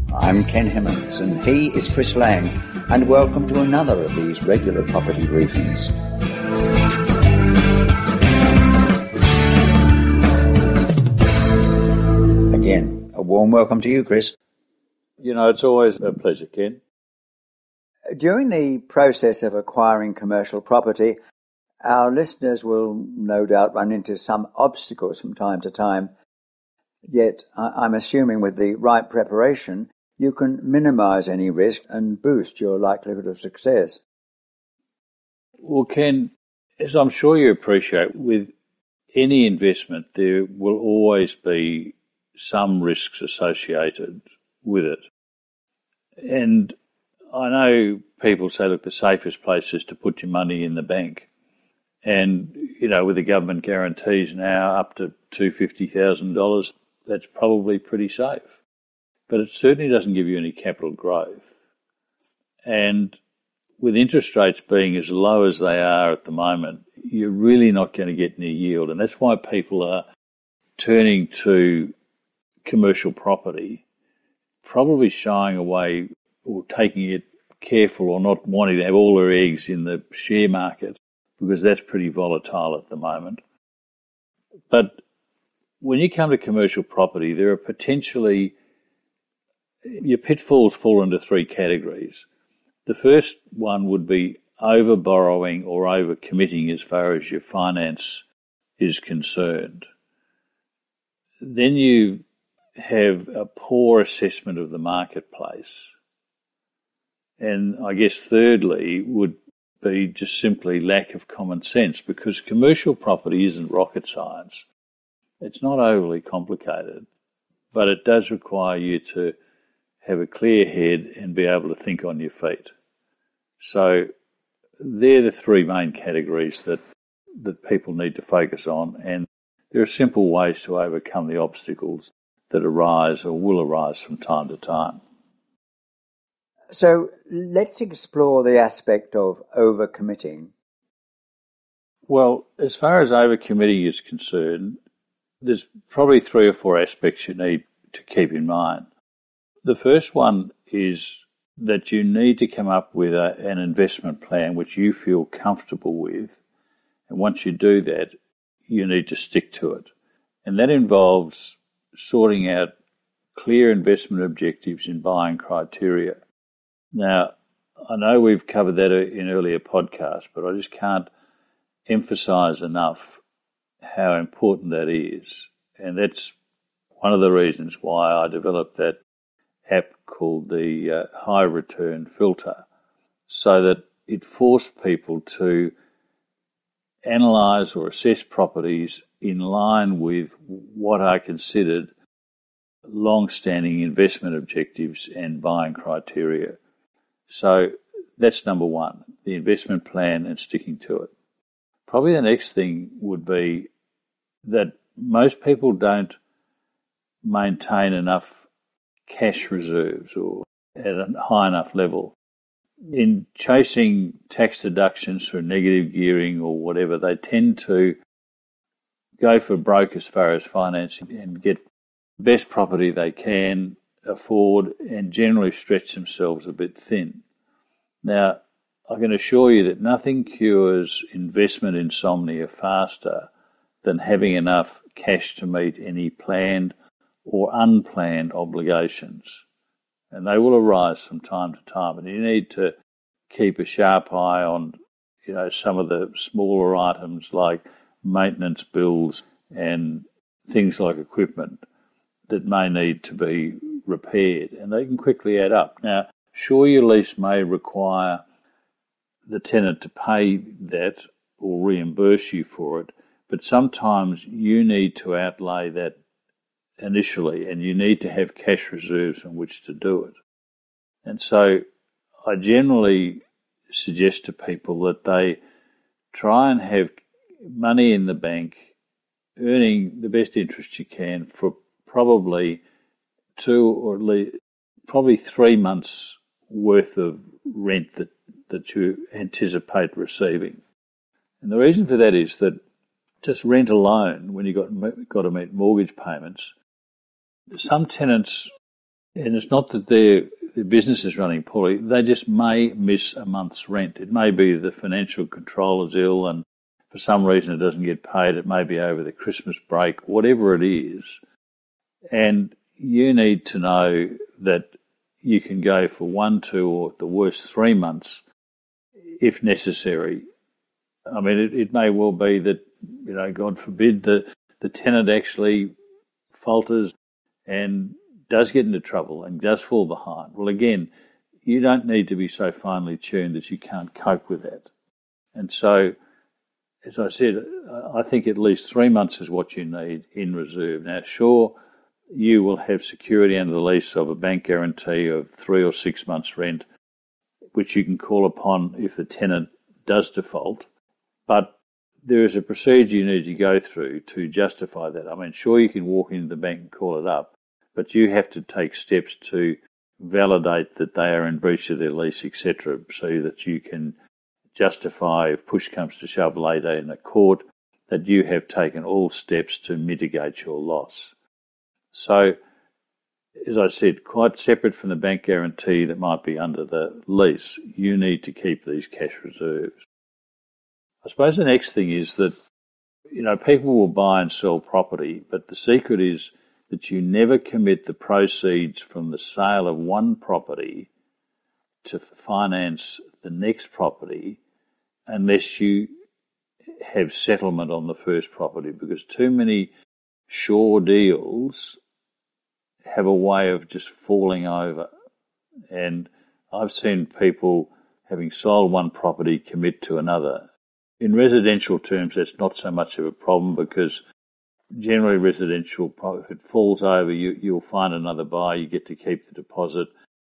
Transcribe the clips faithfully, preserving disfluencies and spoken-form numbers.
I'm Ken Hemmings and he is Chris Lang, and welcome to another of these regular property briefings. Again, a warm welcome to you, Chris. You know, it's always a pleasure, Ken. During the process of acquiring commercial property, our listeners will no doubt run into some obstacles from time to time. Yet, I'm assuming with the right preparation, you can minimise any risk and boost your likelihood of success. Well, Ken, as I'm sure you appreciate, with any investment, there will always be some risks associated with it. And I know people say, look, the safest place is to put your money in the bank. And, you know, with the government guarantees now up to two hundred fifty thousand dollars, that's probably pretty safe. But it certainly doesn't give you any capital growth. And with interest rates being as low as they are at the moment, you're really not going to get any yield. And that's why people are turning to commercial property, probably shying away or taking it careful or not wanting to have all their eggs in the share market, because that's pretty volatile at the moment. But when you come to commercial property, there are potentially, your pitfalls fall into three categories. The first one would be over borrowing or over committing as far as your finance is concerned. Then you have a poor assessment of the marketplace. And I guess thirdly would be just simply lack of common sense, because commercial property isn't rocket science. It's not overly complicated, but it does require you to have a clear head and be able to think on your feet. So they're the three main categories that, that people need to focus on, and there are simple ways to overcome the obstacles that arise or will arise from time to time. So let's explore the aspect of overcommitting. Well, as far as overcommitting is concerned, there's probably three or four aspects you need to keep in mind. The first one is that you need to come up with a, an investment plan which you feel comfortable with. And once you do that, you need to stick to it. And that involves sorting out clear investment objectives and buying criteria. Now, I know we've covered that in earlier podcasts, but I just can't emphasise enough how important that is. And that's one of the reasons why I developed that app called the uh, High Return Filter, so that it forced people to analyse or assess properties in line with what are considered long-standing investment objectives and buying criteria. So that's number one, the investment plan and sticking to it. Probably the next thing would be that most people don't maintain enough cash reserves or at a high enough level. In chasing tax deductions through negative gearing or whatever, they tend to go for broke as far as financing and get the best property they can afford and generally stretch themselves a bit thin. Now, I can assure you that nothing cures investment insomnia faster than having enough cash to meet any planned or unplanned obligations. And they will arise from time to time, and you need to keep a sharp eye on, you know, some of the smaller items like maintenance bills and things like equipment that may need to be repaired, and they can quickly add up. Now, sure, your lease may require the tenant to pay that or reimburse you for it, but sometimes you need to outlay that initially, and you need to have cash reserves on which to do it. And so I generally suggest to people that they try and have money in the bank, earning the best interest you can for probably two or at least probably three months worth of rent that, that you anticipate receiving. And the reason for that is that just rent alone, when you've got, got to meet mortgage payments, some tenants And it's not that their, their business is running poorly, they just may miss a month's rent. It may be the financial controller's ill and for some reason it doesn't get paid. It may be over the Christmas break, whatever it is. And you need to know that you can go for one, two, or at the worst three months if necessary. I mean, it, it may well be that, you know, God forbid, the, the tenant actually falters and does get into trouble and does fall behind. Well, again, you don't need to be so finely tuned that you can't cope with that. And so, as I said, I think at least three months is what you need in reserve. Now, sure, you will have security under the lease of a bank guarantee of three or six months' rent, which you can call upon if the tenant does default. But there is a procedure you need to go through to justify that. I mean, sure, you can walk into the bank and call it up, but you have to take steps to validate that they are in breach of their lease, et cetera, so that you can justify, if push comes to shove later in a court, that you have taken all steps to mitigate your loss. So, as I said, quite separate from the bank guarantee that might be under the lease, you need to keep these cash reserves. I suppose the next thing is that, you know, people will buy and sell property, but the secret is that you never commit the proceeds from the sale of one property to finance the next property unless you have settlement on the first property, because too many sure deals have a way of just falling over. And I've seen people, having sold one property, commit to another. In residential terms, that's not so much of a problem because generally residential, if it falls over, you, you'll find another buyer, you get to keep the deposit,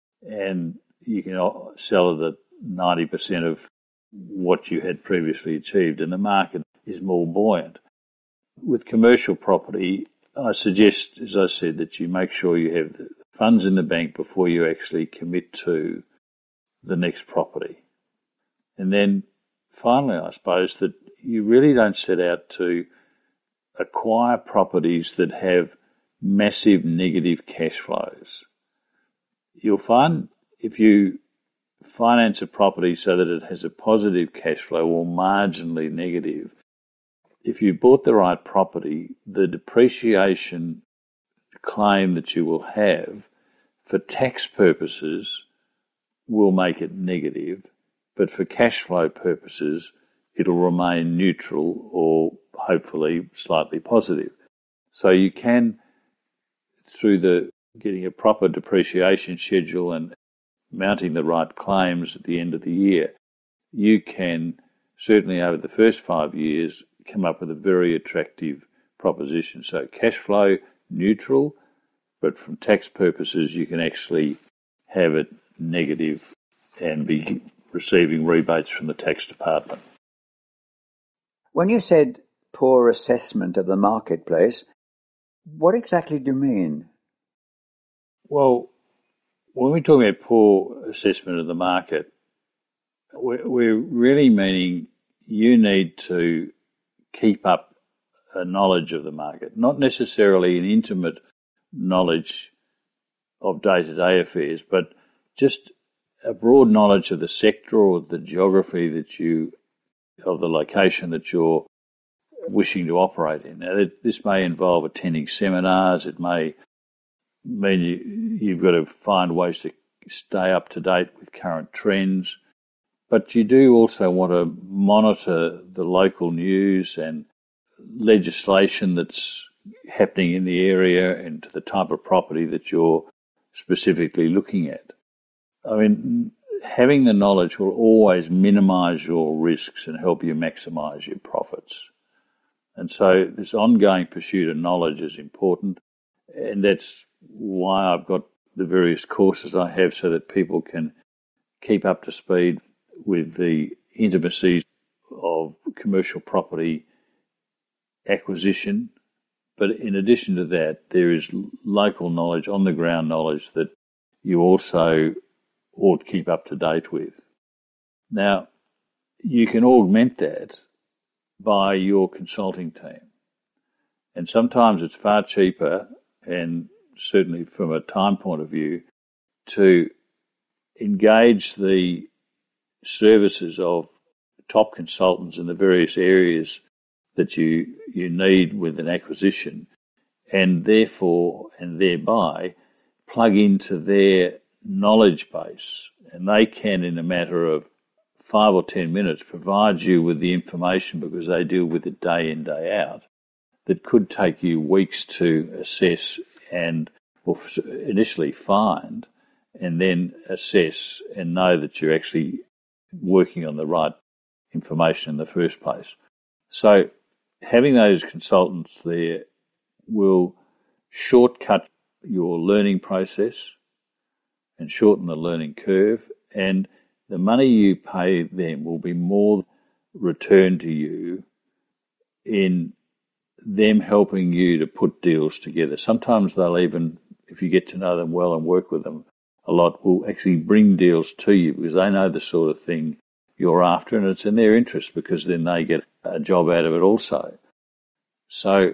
and you can sell it at ninety percent of what you had previously achieved, and the market is more buoyant. With commercial property, I suggest, as I said, that you make sure you have the funds in the bank before you actually commit to the next property. And then finally, I suppose that you really don't set out to acquire properties that have massive negative cash flows. You'll find if you finance a property so that it has a positive cash flow or marginally negative, if you bought the right property, the depreciation claim that you will have for tax purposes will make it negative, but for cash flow purposes, it'll remain neutral or hopefully slightly positive. So you can, through the getting a proper depreciation schedule and mounting the right claims at the end of the year, you can certainly over the first five years come up with a very attractive proposition. So cash flow neutral, but from tax purposes you can actually have it negative and be receiving rebates from the tax department. When you said poor assessment of the marketplace, what exactly do you mean? Well, when we talk about poor assessment of the market, we're really meaning you need to keep up a knowledge of the market, not necessarily an intimate knowledge of day-to-day affairs, but just a broad knowledge of the sector or the geography that you, of the location that you're wishing to operate in. Now, this may involve attending seminars. It may mean you, you've got to find ways to stay up to date with current trends. But you do also want to monitor the local news and legislation that's happening in the area and to the type of property that you're specifically looking at. I mean, having the knowledge will always minimise your risks and help you maximise your profits. And so this ongoing pursuit of knowledge is important, and that's why I've got the various courses I have so that people can keep up to speed with the intricacies of commercial property acquisition. But in addition to that, there is local knowledge, on-the-ground knowledge that you also ought to keep up to date with. Now, you can augment that by your consulting team. And sometimes it's far cheaper and certainly from a time point of view, to engage the services of top consultants in the various areas that you, you need with an acquisition, and therefore and thereby plug into their knowledge base, and they can, in a matter of five or ten minutes, provide you with the information, because they deal with it day in, day out, that could take you weeks to assess and well, initially find, and then assess and know that you're actually working on the right information in the first place. So having those consultants there will shortcut your learning process and shorten the learning curve, and the money you pay them will be more returned to you in them helping you to put deals together. Sometimes they'll even, if you get to know them well and work with them a lot, will actually bring deals to you because they know the sort of thing you're after, and it's in their interest because then they get a job out of it also. So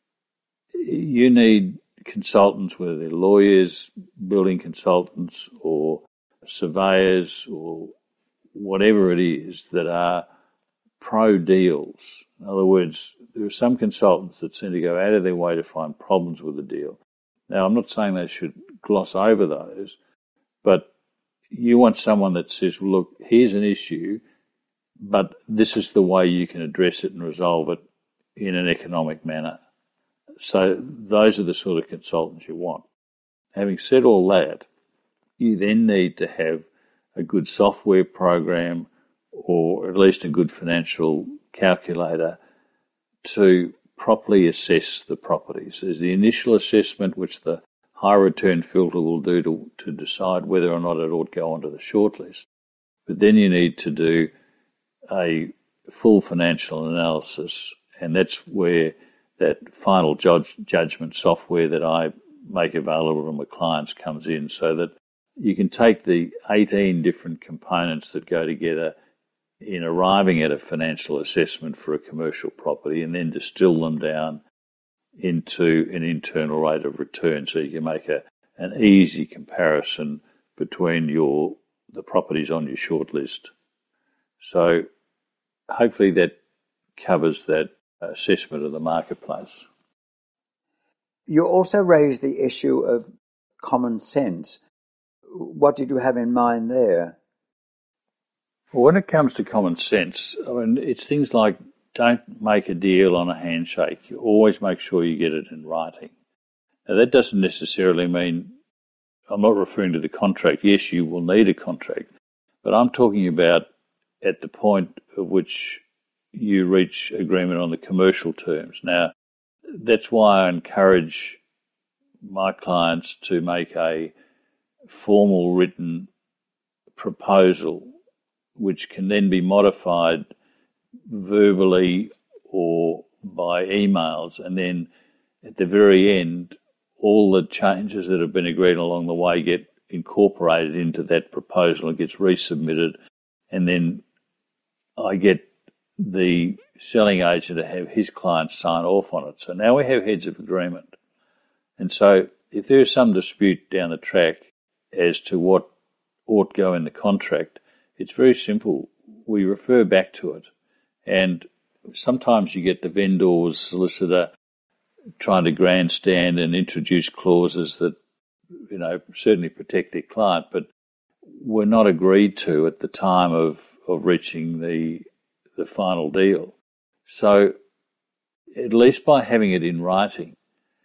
you need consultants, whether they're lawyers, building consultants, or surveyors, or whatever it is, that are pro deals. In other words, there are some consultants that seem to go out of their way to find problems with the deal. Now, I'm not saying they should gloss over those, but you want someone that says, well, look, here's an issue, but this is the way you can address it and resolve it in an economic manner. So those are the sort of consultants you want. Having said all that, you then need to have a good software program, or at least a good financial calculator, to properly assess the properties. There's the initial assessment, which the high return filter will do to, to decide whether or not it ought to go onto the shortlist. But then you need to do a full financial analysis, and that's where that final judge, judgment software that I make available to my clients comes in, so that you can take the eighteen different components that go together in arriving at a financial assessment for a commercial property, and then distill them down into an internal rate of return, so you can make a an easy comparison between your the properties on your shortlist. So hopefully that covers that assessment of the marketplace. You also raised the issue of common sense. What did you have in mind there? Well, when it comes to common sense, I mean, it's things like don't make a deal on a handshake. You always make sure you get it in writing. Now, that doesn't necessarily mean, I'm not referring to the contract. Yes, you will need a contract, but I'm talking about at the point at which you reach agreement on the commercial terms. Now, that's why I encourage my clients to make a formal written proposal, which can then be modified verbally or by emails, and then at the very end, all the changes that have been agreed along the way get incorporated into that proposal and gets resubmitted, and then I get the selling agent to have his client sign off on it. So now we have heads of agreement. And so if there is some dispute down the track as to what ought to go in the contract, it's very simple. We refer back to it. And sometimes you get the vendor's solicitor trying to grandstand and introduce clauses that, you know, certainly protect their client, but were not agreed to at the time of, of reaching the the final deal. So at least by having it in writing,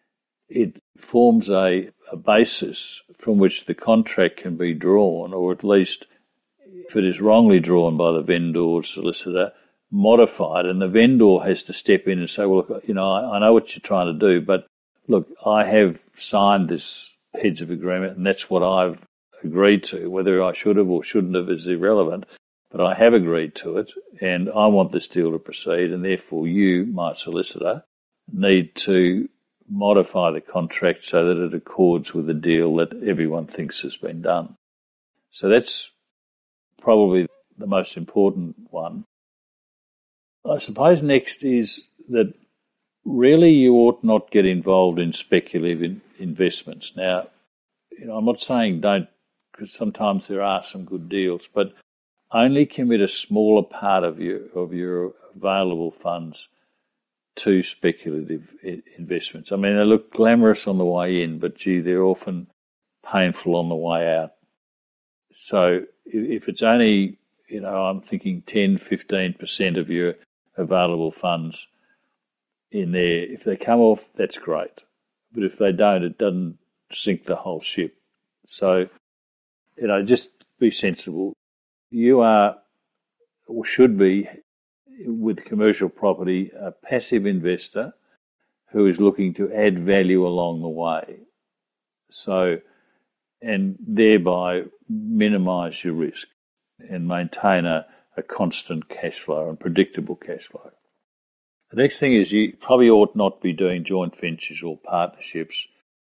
it forms a, a basis from which the contract can be drawn, or at least, if it is wrongly drawn by the vendor solicitor, modified, and the vendor has to step in and say, well, look, you know, I, I know what you're trying to do, but look, I have signed this heads of agreement, and that's what I've agreed to. Whether I should have or shouldn't have is irrelevant, but I have agreed to it, and I want this deal to proceed, and therefore you, my solicitor, need to modify the contract so that it accords with the deal that everyone thinks has been done. So that's probably the most important one. I suppose next is that really you ought not get involved in speculative in investments. Now, you know, I'm not saying don't, because sometimes there are some good deals, but only commit a smaller part of your of your available funds to speculative investments. I mean, they look glamorous on the way in, but gee, they're often painful on the way out. So if it's only, you know, I'm thinking ten, fifteen percent of your available funds in there, if they come off, that's great. But if they don't, it doesn't sink the whole ship. So, you know, just be sensible. You are, or should be, with commercial property, a passive investor who is looking to add value along the way. So, and thereby minimise your risk and maintain a, a constant cash flow and predictable cash flow. The next thing is you probably ought not be doing joint ventures or partnerships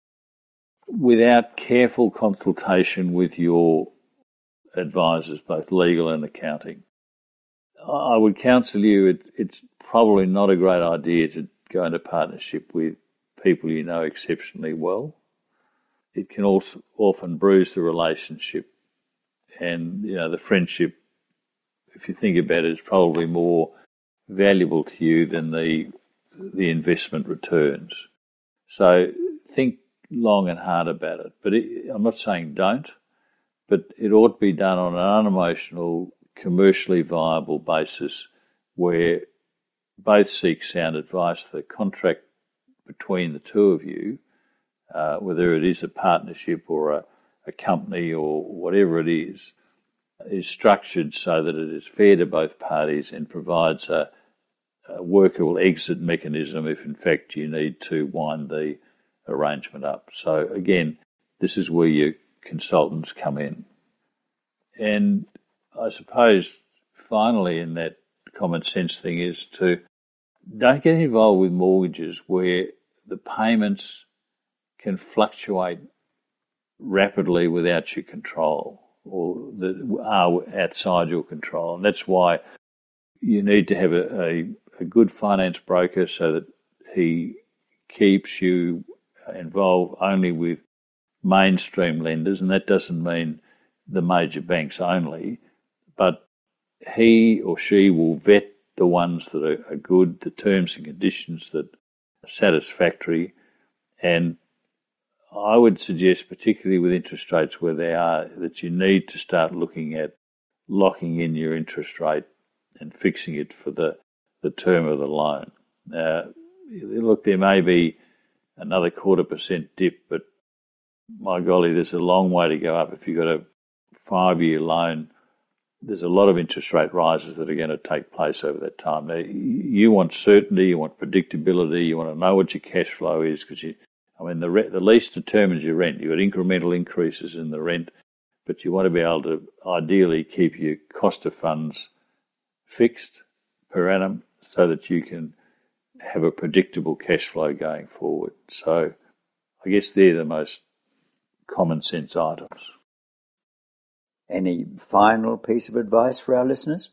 without careful consultation with your advisors, both legal and accounting. I would counsel you it, it's probably not a great idea to go into partnership with people you know exceptionally well. It can also often bruise the relationship, and you know the friendship, if you think about it, is probably more valuable to you than the the investment returns. So think long and hard about it. But it, I'm not saying don't, but it ought to be done on an unemotional, commercially viable basis where both seek sound advice. The contract between the two of you, uh, whether it is a partnership or a, a company or whatever it is, is structured so that it is fair to both parties and provides a, a workable exit mechanism if in fact you need to wind the arrangement up. So again, this is where your consultants come in. And I suppose finally in that common sense thing is to don't get involved with mortgages where the payments can fluctuate rapidly without your control or that are outside your control. And that's why you need to have a, a, a good finance broker so that he keeps you involved only with mainstream lenders, and that doesn't mean the major banks only, but he or she will vet the ones that are, are good, the terms and conditions that are satisfactory, and I would suggest, particularly with interest rates where they are, that you need to start looking at locking in your interest rate and fixing it for the, the term of the loan. Uh, look, there may be another quarter percent dip, but my golly, there's a long way to go up. If you've got a five-year loan, there's a lot of interest rate rises that are going to take place over that time. Now, you want certainty, you want predictability, you want to know what your cash flow is, because you, I mean, the, re- the lease determines your rent. You've got incremental increases in the rent, but you want to be able to ideally keep your cost of funds fixed per annum so that you can have a predictable cash flow going forward. So I guess they're the most common sense items. Any final piece of advice for our listeners?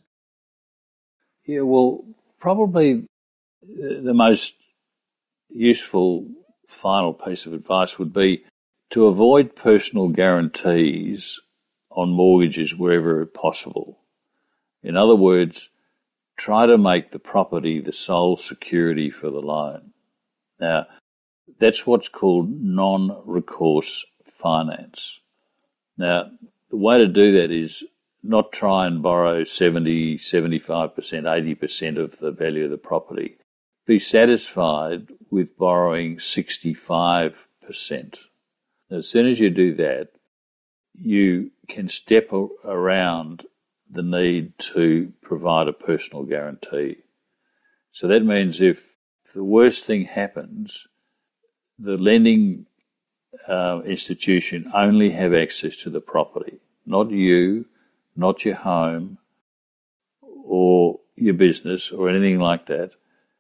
Yeah, well, probably the most useful final piece of advice would be to avoid personal guarantees on mortgages wherever possible. In other words, try to make the property the sole security for the loan. Now, that's what's called non-recourse finance. Now, the way to do that is not try and borrow seventy, seventy-five percent, eighty percent of the value of the property. Be satisfied with borrowing sixty-five percent. As soon as you do that, you can step around the need to provide a personal guarantee. So that means if the worst thing happens, the lending uh, institution only have access to the property, not you, not your home, or your business, or anything like that.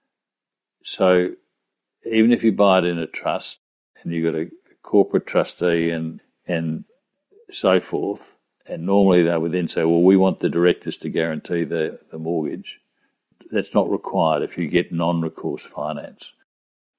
So even if you buy it in a trust, and you've got a corporate trustee and and so forth, and normally they would then say, well, we want the directors to guarantee the, the mortgage. That's not required if you get non-recourse finance.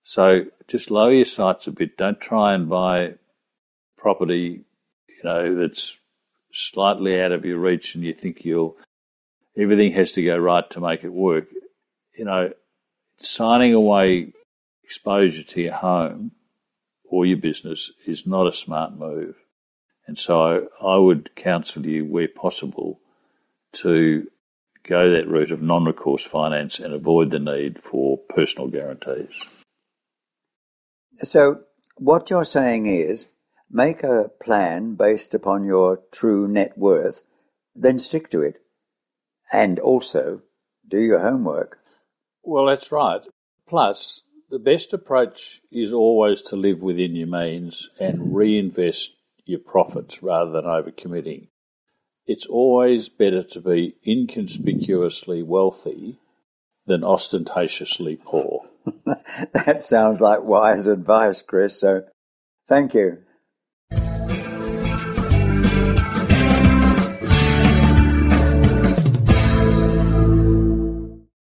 So just lower your sights a bit. Don't try and buy property, you know, that's slightly out of your reach and you think you'll, everything has to go right to make it work. You know, signing away exposure to your home or your business is not a smart move. And so I would counsel you, where possible, to go that route of non-recourse finance and avoid the need for personal guarantees. So what you're saying is, make a plan based upon your true net worth, then stick to it. And also, do your homework. Well, that's right. Plus, the best approach is always to live within your means and reinvest your profits rather than overcommitting. It's always better to be inconspicuously wealthy than ostentatiously poor. That sounds like wise advice, Chris, so thank you.